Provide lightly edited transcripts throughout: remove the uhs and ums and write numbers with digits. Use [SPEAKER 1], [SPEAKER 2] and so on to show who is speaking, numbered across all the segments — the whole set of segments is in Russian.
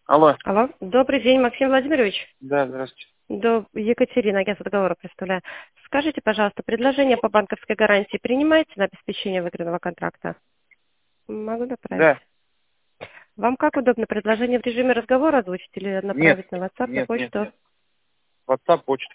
[SPEAKER 1] Алло.
[SPEAKER 2] Алло. Добрый день, Максим Владимирович.
[SPEAKER 1] Да, здравствуйте.
[SPEAKER 2] Екатерина, агентство договора представляю. Скажите, пожалуйста, предложение по банковской гарантии принимаете на обеспечение выигранного контракта? Могу направить.
[SPEAKER 1] Да.
[SPEAKER 2] Вам как удобно? Предложение в режиме разговора озвучить или
[SPEAKER 1] Нет.
[SPEAKER 2] направить на WhatsApp, на
[SPEAKER 1] Нет, нет,
[SPEAKER 2] почту?
[SPEAKER 1] нет. WhatsApp, почта.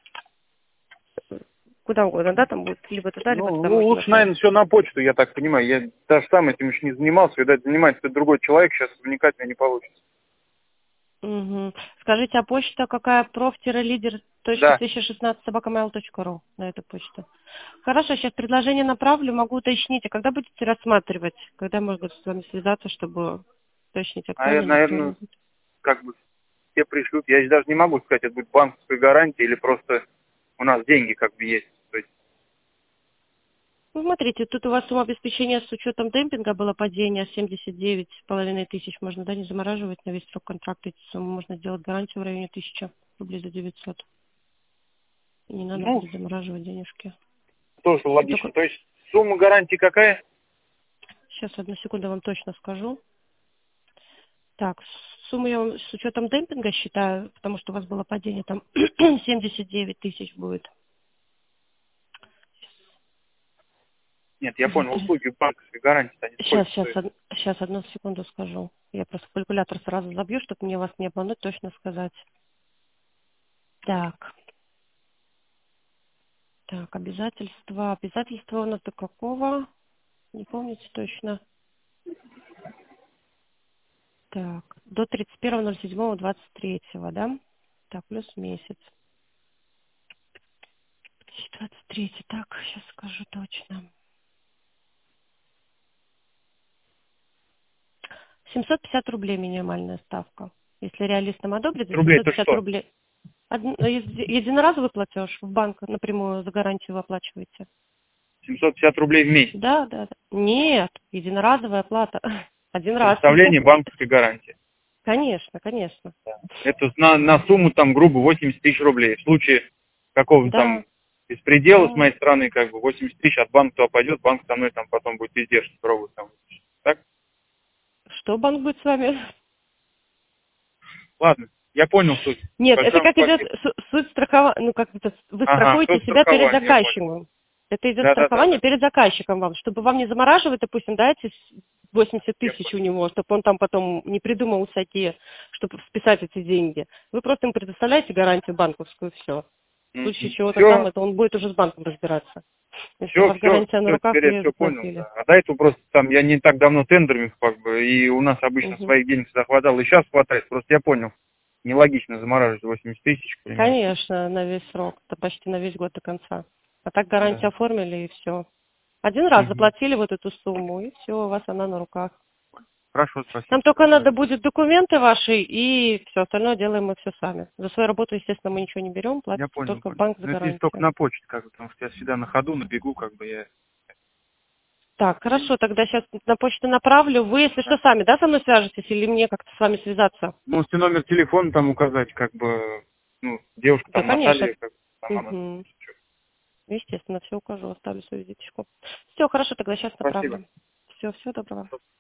[SPEAKER 2] Куда угодно, да? Там будет либо туда,
[SPEAKER 1] Ну,
[SPEAKER 2] либо туда можно
[SPEAKER 1] лучше,
[SPEAKER 2] направить.
[SPEAKER 1] наверное, все на почту, я так понимаю. Я даже сам этим еще не занимался. Видать, занимается другой человек. Сейчас вникать мне не получится.
[SPEAKER 2] Угу. Скажите, а почта какая?
[SPEAKER 1] Да.
[SPEAKER 2] prof-leader.2016@mail.ru на эту почту. Хорошо, сейчас предложение направлю, могу уточнить. А когда будете рассматривать? Когда можно с вами связаться, чтобы уточнить,
[SPEAKER 1] А я,
[SPEAKER 2] актуально, не
[SPEAKER 1] наверное,
[SPEAKER 2] актуально?
[SPEAKER 1] как бы все пришлют. Я даже не могу сказать, это будет банковская гарантия или просто у нас деньги как бы есть. То есть,
[SPEAKER 2] Ну, смотрите, тут у вас сумма обеспечения с учетом демпинга было падение 79,5 тысяч. Можно, да, не замораживать на весь срок контракта. Эти суммы можно сделать гарантию в районе 1000 рублей за 900. И не надо
[SPEAKER 1] ну,
[SPEAKER 2] будет замораживать денежки.
[SPEAKER 1] тоже логично.
[SPEAKER 2] Только
[SPEAKER 1] То есть сумма гарантии какая?
[SPEAKER 2] сейчас, одну секунду, вам точно скажу. Так, сумму я вам с учетом демпинга считаю, потому что у вас было падение, там 79 тысяч будет.
[SPEAKER 1] Нет, я понял, услуги банковской гарантии, они
[SPEAKER 2] Сейчас,
[SPEAKER 1] сколько
[SPEAKER 2] сейчас,
[SPEAKER 1] стоят?
[SPEAKER 2] сейчас, одну секунду скажу. Я просто калькулятор сразу забью, чтобы мне вас не обмануть, точно сказать. Так, так, обязательства. Обязательства у нас до какого? Не помните точно. Так, до 31.07.23, да? Так, плюс месяц. 2023, так, сейчас скажу точно. 750 рублей минимальная ставка. Если реалист нам одобрит, за
[SPEAKER 1] Рублей это
[SPEAKER 2] 750
[SPEAKER 1] что?
[SPEAKER 2] рублей. Единоразовый платеж в банк напрямую за гарантию вы оплачиваете.
[SPEAKER 1] 750 рублей в месяц.
[SPEAKER 2] Да, да, да. Нет, единоразовая оплата. Один раз.
[SPEAKER 1] Предоставление банковской гарантии.
[SPEAKER 2] Конечно, конечно.
[SPEAKER 1] Это на сумму там грубо 80 тысяч рублей. В случае какого-то там
[SPEAKER 2] Да,
[SPEAKER 1] беспредела с
[SPEAKER 2] да.
[SPEAKER 1] моей стороны, как бы 80 тысяч от банка туда пойдет, банк со мной там потом будет издержки пробовать. Там. Так?
[SPEAKER 2] Что банк будет с вами?
[SPEAKER 1] Ладно, я понял суть.
[SPEAKER 2] Нет, это
[SPEAKER 1] Большое вам
[SPEAKER 2] как идет
[SPEAKER 1] спасибо.
[SPEAKER 2] суть страхования, ну как это, вы
[SPEAKER 1] Ага,
[SPEAKER 2] страхуете себя перед
[SPEAKER 1] соцстрахование, я понял.
[SPEAKER 2] заказчиком. Это идет страхование
[SPEAKER 1] Да-да-да-да.
[SPEAKER 2] перед заказчиком вам, чтобы вам не замораживать, допустим, да, эти 80
[SPEAKER 1] Я
[SPEAKER 2] тысяч у
[SPEAKER 1] понял.
[SPEAKER 2] него, чтобы он там потом не придумал всякие, чтобы списать эти деньги. Вы просто ему предоставляете гарантию банковскую, все. В случае чего-то там,
[SPEAKER 1] Все,
[SPEAKER 2] это он будет уже с банком разбираться. Если у
[SPEAKER 1] все,
[SPEAKER 2] вас
[SPEAKER 1] все,
[SPEAKER 2] гарантия на
[SPEAKER 1] все,
[SPEAKER 2] руках,
[SPEAKER 1] теперь
[SPEAKER 2] вы
[SPEAKER 1] я
[SPEAKER 2] ее
[SPEAKER 1] все понял. Да.
[SPEAKER 2] заплатили.
[SPEAKER 1] А до этого просто там я не так давно тендерами как бы, и у нас обычно
[SPEAKER 2] Мгм.
[SPEAKER 1] своих денег всегда хватало, и сейчас хватает. Просто я понял, нелогично замораживать 80 тысяч, к примеру.
[SPEAKER 2] Конечно, на весь срок, это почти на весь год до конца. А так гарантию
[SPEAKER 1] Да.
[SPEAKER 2] оформили и все. Один раз
[SPEAKER 1] Мгм.
[SPEAKER 2] заплатили вот эту сумму, и все, у вас она на руках.
[SPEAKER 1] Хорошо, спасибо.
[SPEAKER 2] Нам только
[SPEAKER 1] Спасибо.
[SPEAKER 2] надо будет документы ваши, и все остальное делаем мы все сами. За свою работу, естественно, мы ничего не берем,
[SPEAKER 1] Я
[SPEAKER 2] платите
[SPEAKER 1] понял,
[SPEAKER 2] только
[SPEAKER 1] понял.
[SPEAKER 2] банк за
[SPEAKER 1] Но это если только
[SPEAKER 2] гарантию.
[SPEAKER 1] на почте, как бы, потому что я всегда на ходу, на бегу, как бы я.
[SPEAKER 2] Так, хорошо, тогда сейчас на почту направлю. Вы, если что,
[SPEAKER 1] Да.
[SPEAKER 2] сами, да, со мной свяжетесь, или мне как-то с вами связаться?
[SPEAKER 1] Можете номер телефона там указать, как бы, ну, девушка
[SPEAKER 2] Да,
[SPEAKER 1] там
[SPEAKER 2] конечно.
[SPEAKER 1] Наталья, как бы, там она.
[SPEAKER 2] Угу. Естественно, все укажу, оставлю свою визиточку. Все, хорошо, тогда сейчас
[SPEAKER 1] Спасибо.
[SPEAKER 2] направлю. Все, всего доброго.